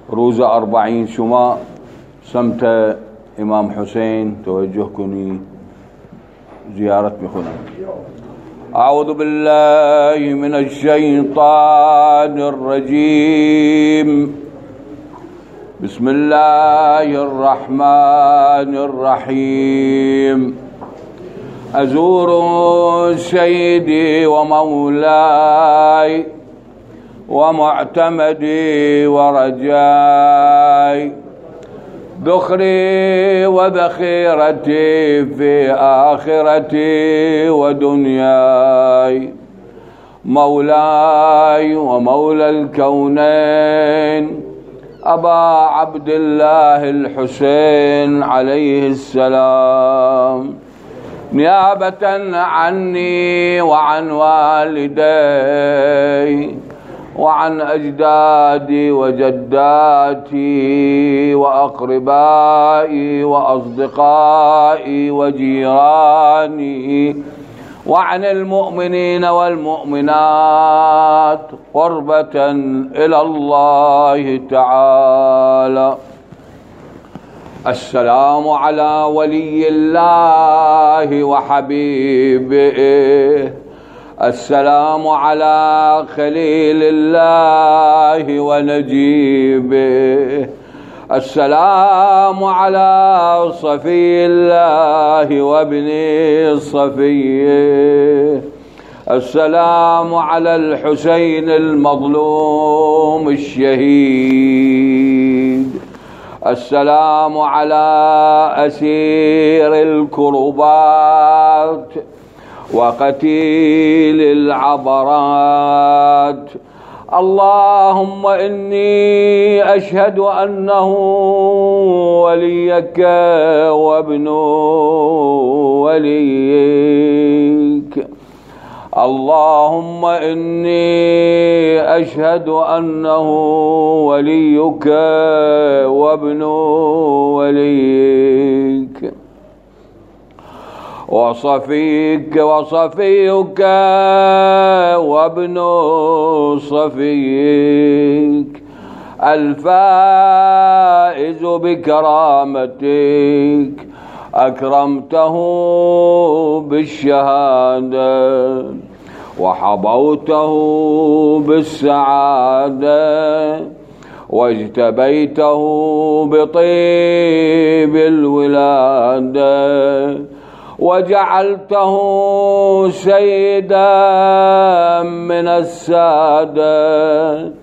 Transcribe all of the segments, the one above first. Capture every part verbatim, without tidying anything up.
روز أربعين شما سمت إمام حسين توجه كني زيارة بخنا. أعوذ بالله من الشيطان الرجيم. بسم الله الرحمن الرحيم. أزور سيدي ومولاي ومعتمدي ورجاي، ذخري وذخيرتي في آخرتي ودنياي، مولاي ومولى الكونين أبا عبد الله الحسين عليه السلام، نيابة عني وعن والدي وعن أجدادي وجداتي وأقربائي وأصدقائي وجيراني، وعن المؤمنين والمؤمنات قربة إلى الله تعالى. السلام على ولي الله وحبيبه، السلام على خليل الله ونجيبه، السلام على صفي الله وابن صفيه، السلام على الحسين المظلوم الشهيد، السلام على أسير الكربات وقتيل العبرات. اللهم إني أشهد أنه وليك وابن وليك. اللهم إني أشهد أنه وليك وابن وليك وصفيك وصفيك وابن صفيك، الفائز بكرامتك، أكرمته بالشهادة وحبوته بالسعادة واجتبيته بطيب الولادة وجعلته سيدا من السادة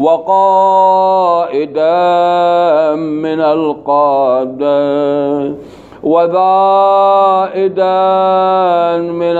وقائدا من القادة وذائدا من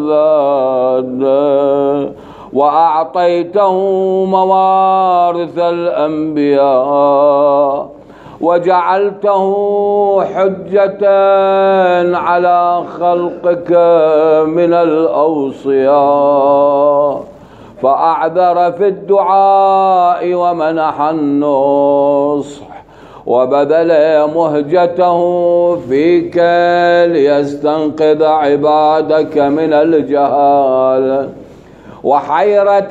الذادة، وأعطيته موارث الأنبياء وجعلته حجة على خلقك من الأوصياء، فأعذر في الدعاء ومنح النصح وبذل مهجته فيك ليستنقذ عبادك من الجهال وحيرة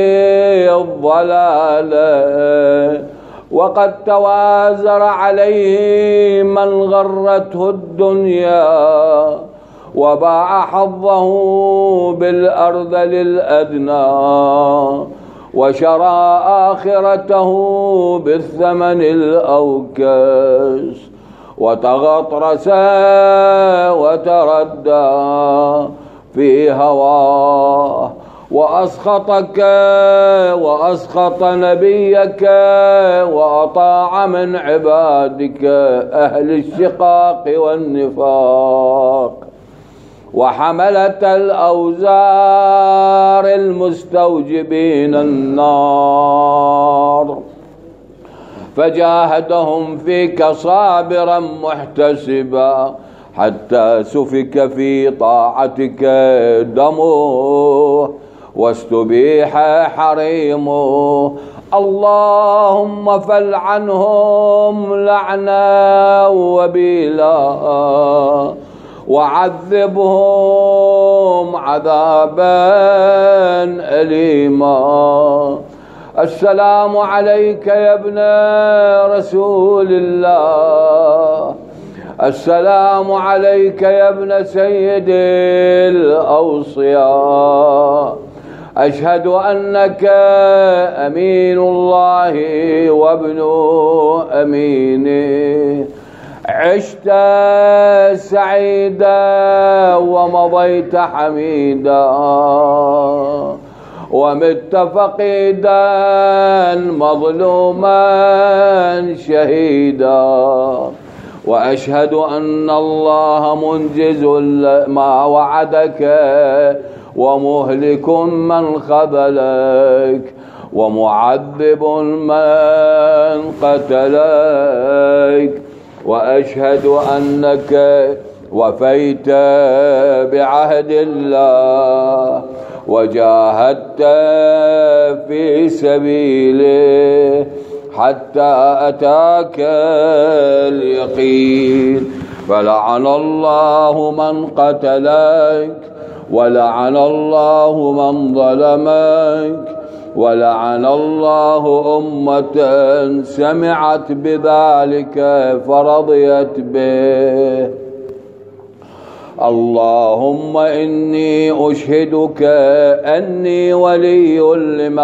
الضلال، وقد توازر عليه من غرته الدنيا وباع حظه بالأرض للأدنى وشرى آخرته بالثمن الأوكس، وتغطرس وتردى في هواه وأسخطك وأسخط نبيك وأطاع من عبادك أهل الشقاق والنفاق وحملة الأوزار المستوجبين النار، فجاهدهم فيك صابرا محتسبا حتى سفك في طاعتك دمه واستبيح حريمه. اللهم فلعنهم لعنا وبيلا وعذبهم عذابا أليما. السلام عليك يا ابن رسول الله، السلام عليك يا ابن سيد الأوصياء، أشهد أنك أمين الله وابن أمينه، عشت سعيدا ومضيت حميدا ومت فقيدا مظلوما شهيدا، وأشهد أن الله منجز ما وعدك ومهلك من خذلك ومعذب من قتلك، وأشهد أنك وفيت بعهد الله وجاهدت في سبيله حتى أتاك اليقين، فلعن الله من قتلك ولعن الله من ظلمك ولعن الله أمة سمعت بذلك فرضيت به. اللهم إني أشهدك أني ولي لمن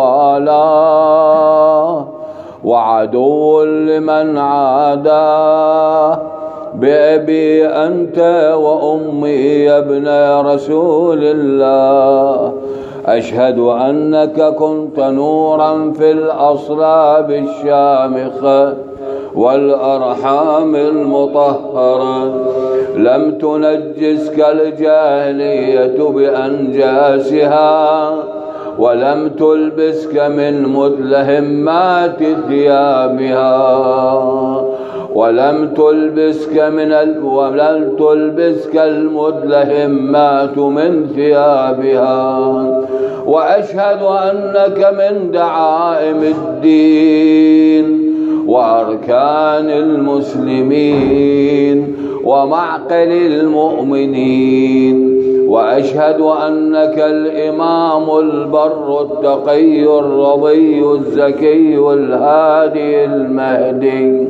والاه وعدو لمن عاداه، بأبي أنت وأمي يا ابن رسول الله، أشهد أنك كنت نورا في الأصلاب الشامخة والأرحام المطهرة، لم تنجسك الجاهلية بأنجاسها ولم تلبسك من مدلهمات ثيابها ولم تلبسك من ال... ولم تلبسك المدلهمات من ثيابها، وأشهد أنك من دعائم الدين وأركان المسلمين ومعقل المؤمنين، وأشهد أنك الإمام البر التقي الرضي الزكي الهادي المهدي،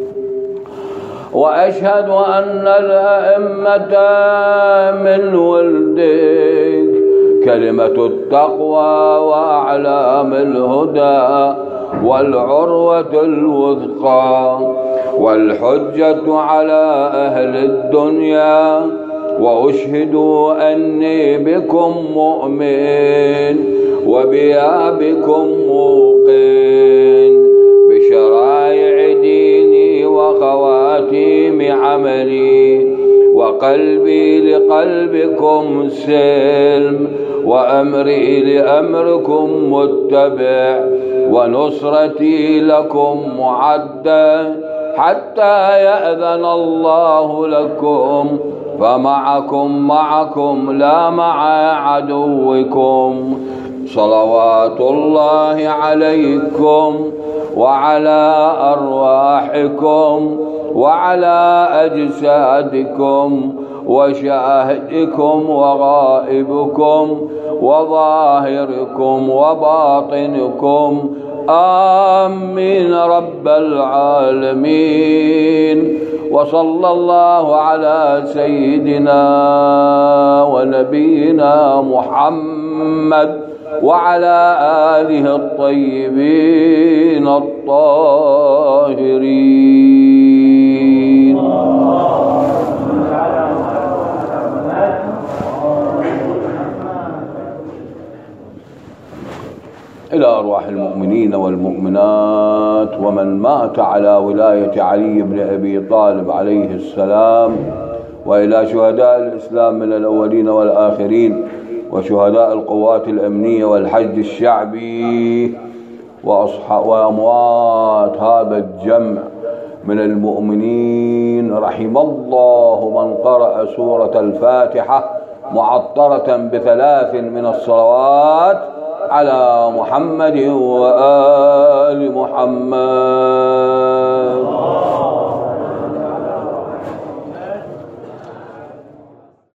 وأشهد أن الأئمة من ولدك كلمة التقوى وأعلام الهدى والعروة الوثقى والحجة على أهل الدنيا، وأشهد أني بكم مؤمن وبيابكم موقن بشرائع ديني وخواتيم عملي، وقلبي لقلبكم سلم وأمري لأمركم متبع، ونصرتي لكم معدة حتى يأذن الله لكم، فمعكم معكم لا مع عدوكم. صلوات الله عليكم وعلى أرواحكم وعلى أجسادكم وشاهدكم وغائبكم وظاهركم وباطنكم، آمين رب العالمين. وصلى الله على سيدنا ونبينا محمد وعلى آله الطيبين الطاهرين. إلى أرواح المؤمنين والمؤمنات ومن مات على ولاية علي بن أبي طالب عليه السلام، وإلى شهداء الإسلام من الأولين والآخرين، وشهداء القوات الأمنية والحج الشعبي، وأموات هذا الجمع من المؤمنين. رحم الله من قرأ سورة الفاتحة معطرة بثلاث من الصلوات على محمد وآل محمد.